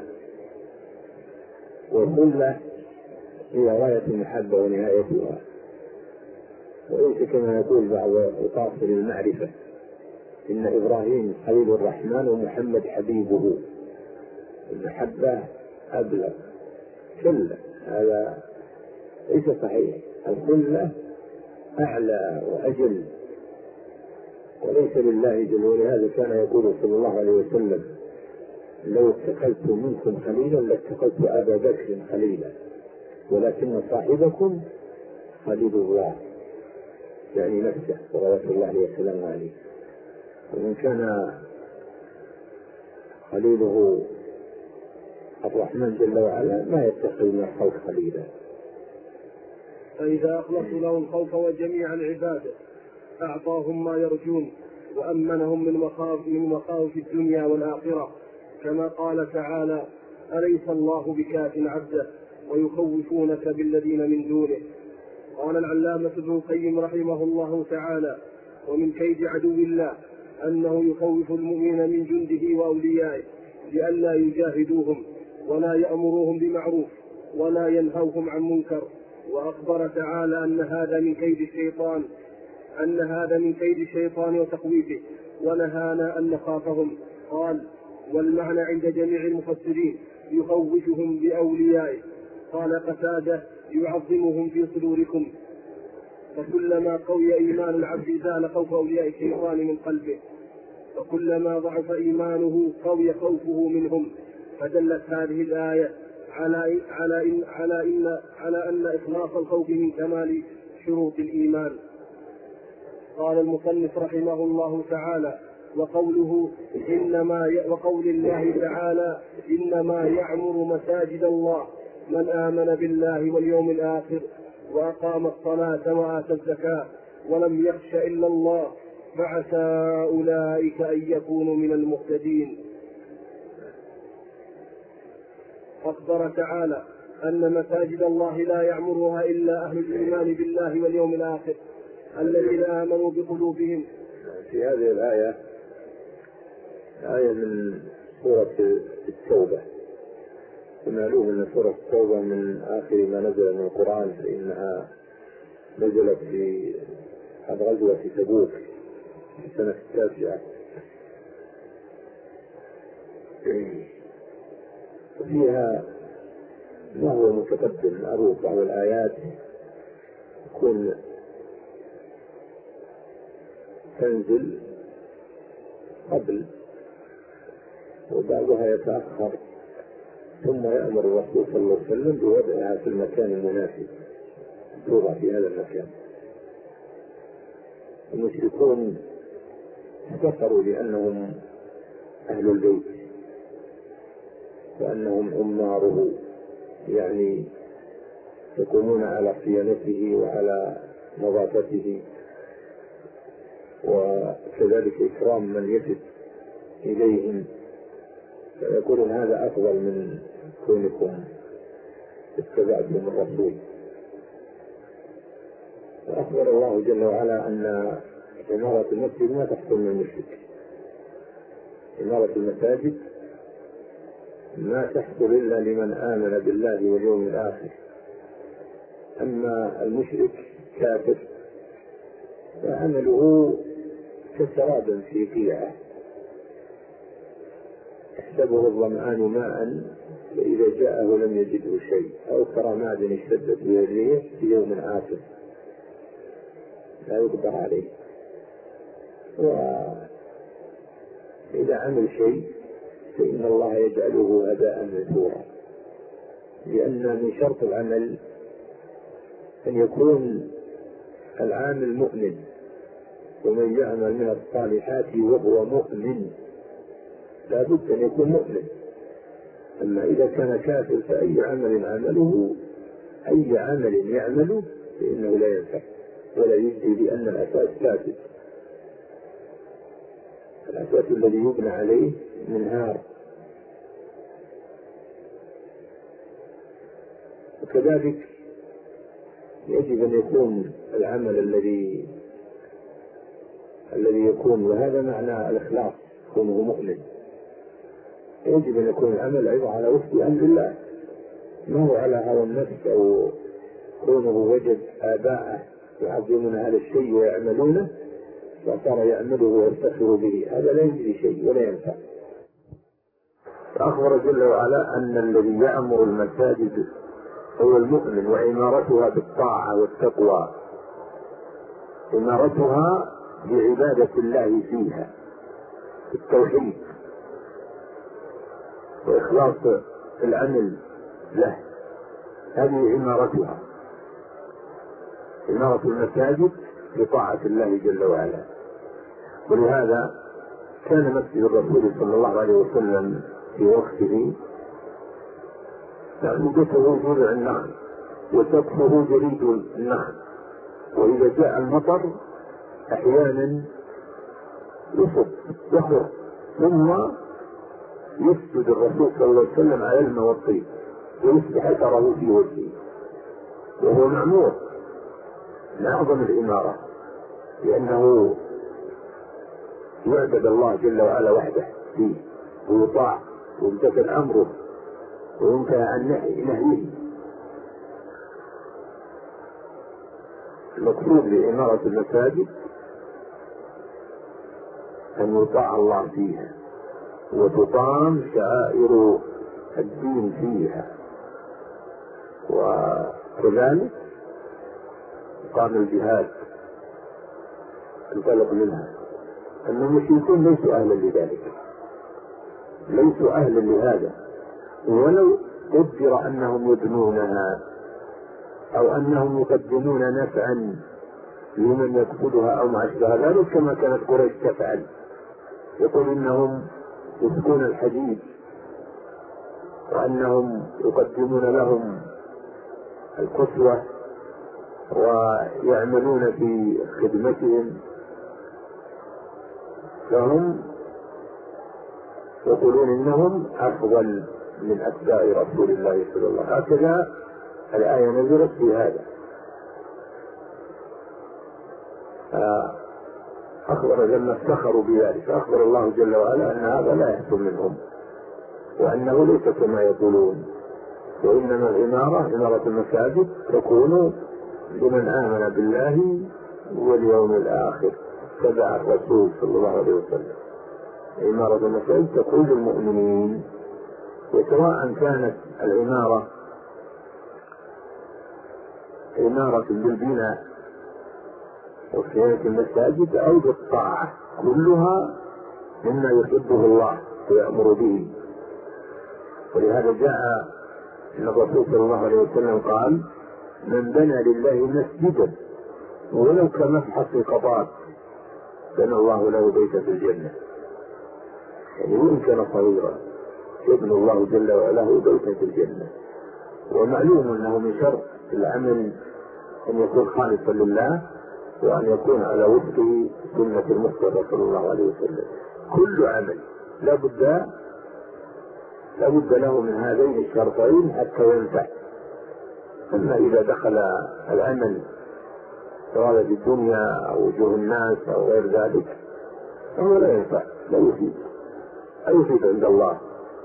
S3: والخلة هي غاية المحبة ونهايتها، وليس كما يقول بعض أطاصل المعرفة إن إبراهيم خليل الرحمن ومحمد حبيبه، المحبة أبلغ، كلا هذا ليس صحيح، الخلة أعلى وأجل وليس لله جل. ولهذا كان يقول صلى الله عليه وسلم لو اتخذت منكم خليلا لاتخذت أبا بكر خليلا ولكن صاحبكم خليل الله، يعني نفسه صلوات الله وسلامه عليه. ومن كان خليله الرحمن جل وعلا ما يتخذ من الخوف خليلا.
S1: فإذا أخلصوا له الخوف وجميع العباد أعطاهم ما يرجون وأمنهم من مخاوف الدنيا والآخرة، كما قال تعالى: أليس الله بكاف عبده ويخوفونك بالذين من دونه. قال العلامة ابن القيم رحمه الله تعالى: ومن كيد عدو الله أنه يخوف المؤمن من جنده وأوليائه لئلا يجاهدوهم ولا يأمروهم بمعروف ولا ينهوهم عن منكر. وأخبر تعالى أن هذا من كيد الشيطان وتخويفه، ونهانا أن نخافهم. قال: والمعنى عند جميع المفسرين يخوفهم بأوليائه. قال قتادة: يعظمهم في صدوركم. فكلما قوي إيمان العبد زال خوف أولياء الشيطان من قلبه، وكلما ضعف إيمانه قوي خوفه منهم. فدلت هذه الآية على أن إخلاص الخوف من كمال شروط الإيمان. قال المصنف رحمه الله تعالى: وقول الله تعالى: إنما يعمر مساجد الله من آمن بالله واليوم الآخر وأقام الصلاة وآتى الزكاة ولم يخش إلا الله فعسى أولئك أن يكونوا من المهتدين. أخبر تعالى أن مساجد الله لا يعمرها إلا أهل الإيمان بالله واليوم الآخر الذين آمنوا بقلوبهم.
S3: في هذه الآية آية من سورة التوبة، ومعلوم أن سورة التوبة من آخر ما نزل من القرآن، فإنها نزلت في غزوة تبوك في السنة 9. وفيها ما هو متقدم معروف. بعض الآيات تكون تنزل قبل وبعضها يتأخر، ثم يأمر الرسول صلى الله عليه وسلم بوضعها في المكان المناسب، توضع في هذا المكان. المشركون افتخروا لأنهم أهل البيت وأنهم عماره، يعني يقومون على صيانته وعلى نظافته، وكذلك إكرام من يفد إليهم، فيقولون هذا أفضل من كونكم اتبعتم الرسول. فأخبر الله جل وعلا أن عمارة المسجد ما تحصل من المشرك. عمارة المساجد ما تحصل إلا لمن آمن بالله واليوم الآخر. أما المشرك كافر فعمله كسراب في قيعة يحسبه الظمآن ماء فإذا جاءه لم يجده شيء، أو كرماد اشتدت به الريح في يوم عاصف لا يقدر عليه. وإذا عمل شيء فإن الله يجعله هباء منثورا، لأن من شرط العمل أن يكون العامل مؤمن، ومن يعمل من الصالحات وهو مؤمن لا بد أن يكون مؤمن. أما إذا كان كافر فأي عمل عمله، أي عمل يعمله فإنه لا ينفع ولا يجزي، لأن الأساس فاسد. الأساس الذي يبنى عليه منهار. وكذلك يجب أن يكون العمل الذي يكون، وهذا معنى الإخلاص، كونه مؤمن. يجب أن يكون العمل أيضا على وفق أمر الله، ما هو على هوى النفس أو كونه وجد آباءه يعظمون هذا الشيء ويعملونه فصار يعمله ويفتخر به، هذا لا يجري شيء ولا ينفع. فأخبر جل وعلا أن الذي يأمر المساجد هو المؤمن، وعمارتها بالطاعة والتقوى، عمارتها بعبادة الله فيها بالتوحيد وإخلاص العمل له، هذه عمارتها، عمارة المساجد بطاعة الله جل وعلا. ولهذا كان مسجد الرسول صلى الله عليه وسلم في وقته تعمدته جذع النخل وسقفه جريد النخل، وإذا جاء المطر أحيانا يصب يخر، ثم يسجد الرسول صلى الله عليه وسلم على الماء والطين ويصبح أثره في وجهه، وهو معمور من أعظم الإمارة، لأنه يعبد الله جل وعلا وحده فيه ويطاع ويمتثل أمره وينتهى عن نهيه. المقصود بإمارة المساجد أن يطاع الله فيها وتقام شعائر الدين فيها، وكذلك قام الجهاد انطلق منها. المشركون ليسوا أهلا لذلك، ليسوا أهلا لهذا، ولو قدر أنهم يبنونها أو أنهم يقدمون نفعا لمن يدخلها أو ما أشبه ذلك كما كانت قريش تفعل، يقول إنهم يسكون الحديد وأنهم يقدمون لهم القسوة ويعملون في خدمتهم، فهم يقولون إنهم أفضل من أتباع رسول الله صلى الله عليه وسلم. هكذا الآية نزلت في هذا. أخبر لما افتخروا بذلك أخبر الله جل وعلا أن هذا لا يحصل منهم وأنه ليس كما يقولون، وإنما إمارة المساجد تكون لمن آمن بالله واليوم الآخر تبع الرسول صلى الله عليه وسلم. إمارة المساجد تكون للمؤمنين، وسواء كانت العمارة إمارة بالبناء وصيانة المساجد أو بالطاعة، كلها مما يحبه الله ويأمر به. ولهذا جاء أن الرسول صلى الله عليه وسلم قال: من بنى لله مسجدا ولو كمفحص قضاء بنى الله له بيتا في الجنة. يعني وإن كان صغيرا يبنى الله جل وعلا بيتا في الجنة. ومعلوم أنه من شرط العمل أن يكون خالصا لله وأن يكون على وفق سنة المصطفى صلى الله عليه وسلم. كل عمل لا بد له من هذين الشرطين حتى ينفع. أما إذا دخل العمل سواء في الدنيا أو وجوه الناس أو غير ذلك فهو لا ينفع، لا يفيد عند الله.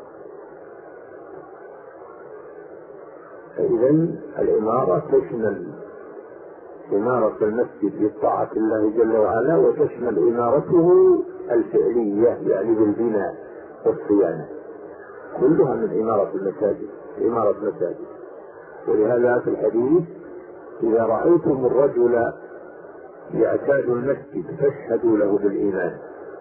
S3: فإذا العمارة تشمل إمارة المسجد بطاعة الله جل وعلا، وتشمل إمارته الفعلية يعني بالبناء والصيانة، كلها من إمارة المساجد، إمارة مساجد. ولهذا في الحديث: إذا رأيتم الرجل يعتاد المسجد فاشهدوا له بالإيمان.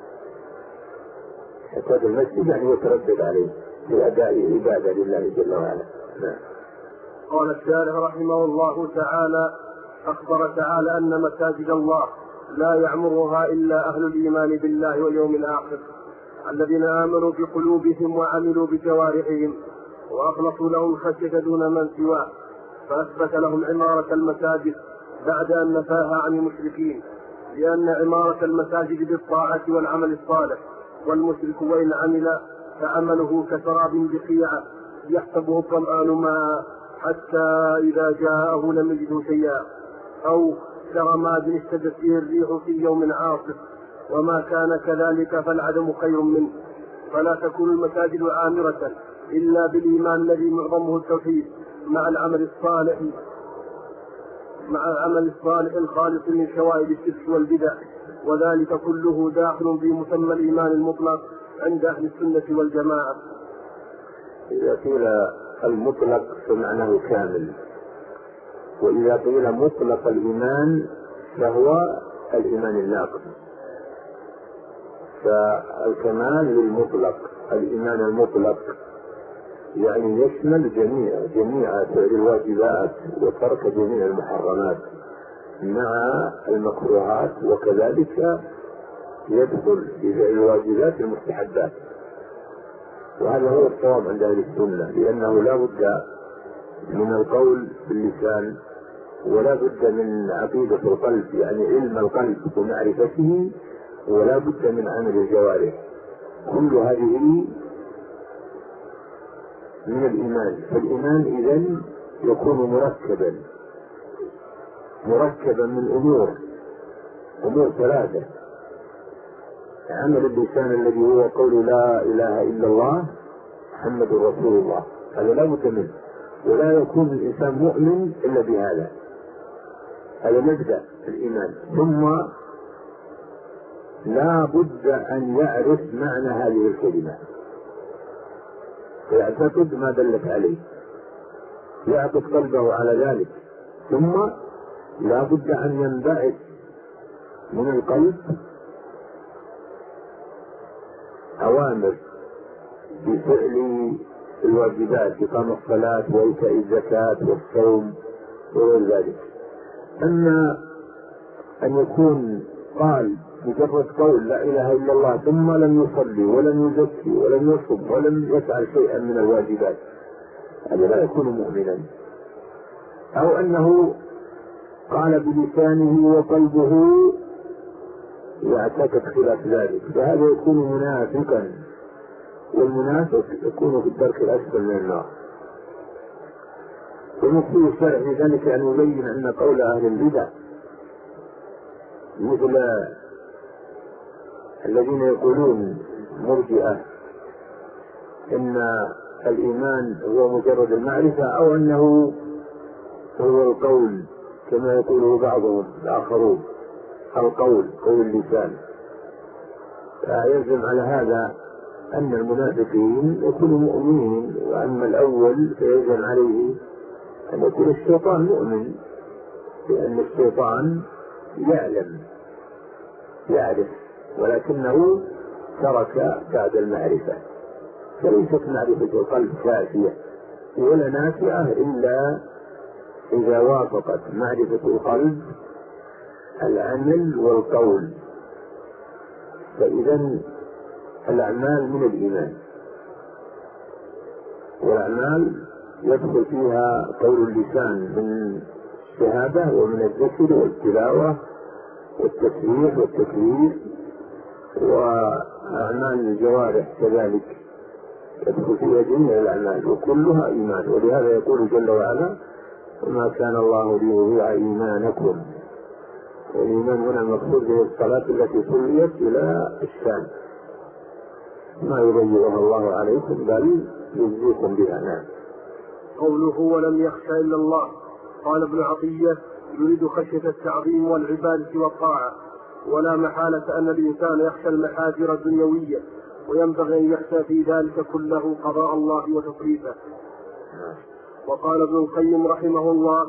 S3: يعتاد المسجد يعني يتردد عليه لأداء عبادة لله جل وعلا.
S1: قال الشارح رحمه الله تعالى: أخبر تعالى أن مساجد الله لا يعمرها إلا أهل الإيمان بالله واليوم الآخر، الذين آمنوا بقلوبهم وعملوا بجوارحهم وأخلصوا له الخشية دون من سواه، فأثبت لهم عمارة المساجد بعد أن نفاها عن المشركين، لأن عمارة المساجد بالطاعة والعمل الصالح، والمشرك وإن عمل فعمله كسراب بقيعة يحسبه الظمآن ماء حتى إذا جاءه لم يجده شيئا، أو كرماد اشتدت به الريح في يوم عاصف، وما كان كذلك فالعدم خير منه. فلا تكون المساجد عامرة إلا بالإيمان الذي معظمه التوحيد مع العمل الصالح الخالص من شوائب الشرك والبدع، وذلك كله داخل في مسمى الإيمان المطلق عند أهل السنة والجماعة.
S3: إذا قيل المطلق فمعناه كامل، وإذا قيل مطلق الإيمان فهو الإيمان الناقص. فالكمال للمطلق، الإيمان المطلق يعني يشمل جميع فعل الواجبات وترك جميع المحرمات مع المكروهات، وكذلك يدخل في فعل الواجبات المستحبات، وهذا هو الصواب عند أهل السنة، لأنه لا بد من القول باللسان ولا بد من عقيدة القلب، يعني علم القلب ومعرفته، ولا بد من عمل الجوارح. كل هذه من الإيمان. فالإيمان إذن يكون مركبا من أمور ثلاثة: عمل اللسان الذي هو قول لا إله إلا الله محمد رسول الله، هذا لا بد منه، ولا يكون الإنسان مؤمن إلا بهذا، هذا مبدأ الإيمان. ثم لا بد أن يعرف معنى هذه الكلمة ويعتقد ما دلت عليه، يعقد قلبه على ذلك. ثم لا بد أن ينبعث من القلب أوامر بفعل الواجبات، إقام الصلاة وإيتاء الزكاة والصوم وغير ذلك. أما أن يكون قال مجرد قول لا إله إلا الله ثم لم يصلي ولم يزكي ولم يصوم ولم يفعل شيئا من الواجبات، هذا لا يكون مؤمنا. أو أنه قال بلسانه وقلبه يعتقد خلاف ذلك، فهذا يكون منافقا، والمنافق يكون في الدرك الأسفل من النار. ومقصود الشرع في ذلك أن يبين أن قول أهل البدع مثل الذين يقولون مرجئة إن الإيمان هو مجرد المعرفة، أو أنه هو القول كما يقوله بعضهم الآخرون، القول قول اللسان. فيلزم على هذا أن المنافقين يكونوا مؤمنين، وأما الأول فيلزم عليه أن يكون الشيطان مؤمن، لأن الشيطان يعرف ولكنه ترك بعد المعرفة، فليست معرفة القلب كافية ولا نافعة إلا إذا وافقت معرفة القلب العمل والقول. فإذا الأعمال من الإيمان، والأعمال يدخل فيها قول اللسان من الشهادة ومن الذكر والتلاوة والتسبيح والتكبير، وأعمال الجوارح كذلك يدخل فيها جميع الأعمال وكلها إيمان. ولهذا يقول جل وعلا: وما كان الله ليضيع إيمانكم. والإيمان هنا المقصود به الصلاة التي صليت إلى الشام، ما يضيعها الله عليكم بل يجزيكم بها. نعم.
S1: قوله ولم يخشى إلا الله، قال ابن عطية: يريد خشية التعظيم والعبادة والطاعة، ولا محالة أن الإنسان يخشى المحاذر الدنيوية، وينبغي أن يخشى في ذلك كله قضاء الله وتصريفه. وقال ابن القيم رحمه الله: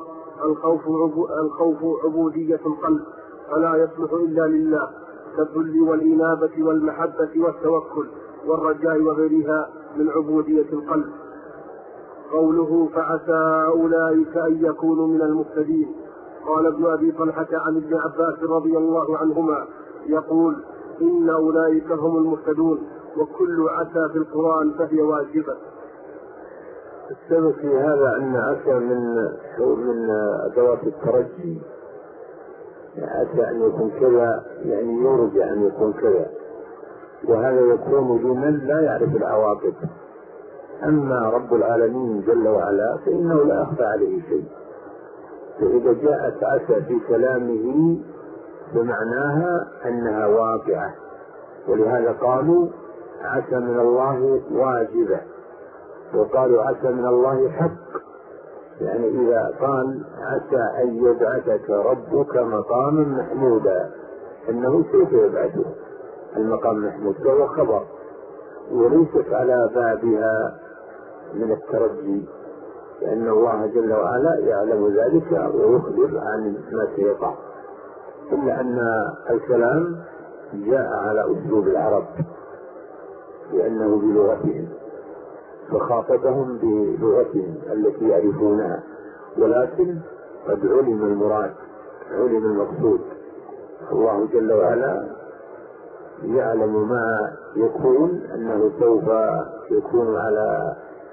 S1: الخوف عبودية القلب، فلا يصلح إلا لله، كالذل والإنابة والمحبة والتوكل والرجاء وغيرها من عبودية القلب. قوله فعسى أولئك أن يكونوا من المهتدين، قال ابن أبي طلحة عن ابن عباس رضي الله عنهما يقول: إن أولئك هم المهتدون، وكل عسى في القرآن فهي واجبة.
S3: السبب في هذا أن عسى من أدوات الترجي، عسى أن يكون كذا، يعني يرجى أن يكون كذا، وهذا يكون لمن لا يعرف العواقب. أما رب العالمين جل وعلا فإنه لا يخفى عليه شيء، فإذا جاءت عسى في كلامه بمعناها أنها واقعة، ولهذا قالوا عسى من الله واجبة، وقالوا عسى من الله حق. يعني إذا قال عسى أن يبعثك ربك مقاما محمودا، إنه سوف يبعثه المقام محمود، فهو خبر، وليست على بابها من الترجي، لأن الله جل وعلا يعلم ذلك ويخبر عن ما سيقع. إلا أن الكلام جاء على أسلوب العرب لأنه بلغتهم، فخاطبهم بلغتهم التي يعرفونها، ولكن قد علم المراد، علم المقصود. الله جل وعلا يعلم ما يكون أنه سوف يكون على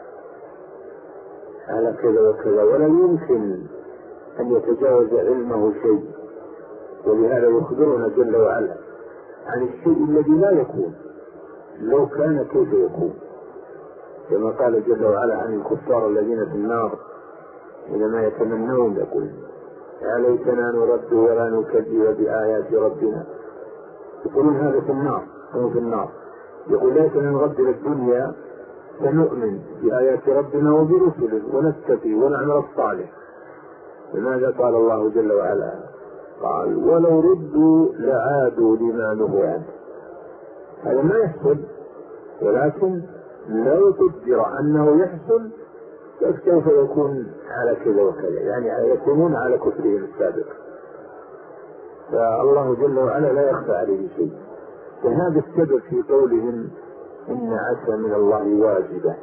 S3: كذا وكذا، ولا يمكن أن يتجاوز علمه شيء. ولهذا يخبرنا جل وعلا عن الشيء الذي لا يكون، لو كان كيف يكون، كما قال جل وعلا عن الكفار الذين في النار حينما يتمنون يقول يا ليتنا نرد ولا نكذب بآيات ربنا. يقولون هذا في النار، هم في النار. يقول ليتنا نرد إلى الدنيا فنؤمن بآيات ربنا وبرسله ونتقي ونعمل الصالح. لماذا قال الله جل وعلا؟ قال ولو ردوا لعادوا لما نهوا عنه. هذا ما يحصل، ولكن لو قدر أنه يحصل فسوف يكون على كذا وكذا، يعني يكونون على كفرهم السابق. فالله جل وعلا لا يخفى عليه شيء. فهذا السبب في قولهم إن عسى من الله واجبة.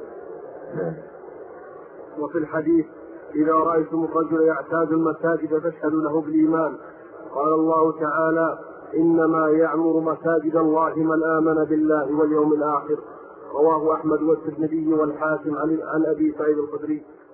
S4: وفي الحديث إذا رأيتم الرجل يعتاد المساجد فاشهدوا له بالإيمان. قال الله تعالى إنما يعمر مساجد الله من آمن بالله واليوم الآخر. رواه أحمد والترمذي والحاكم عن أبي سعيد الخدري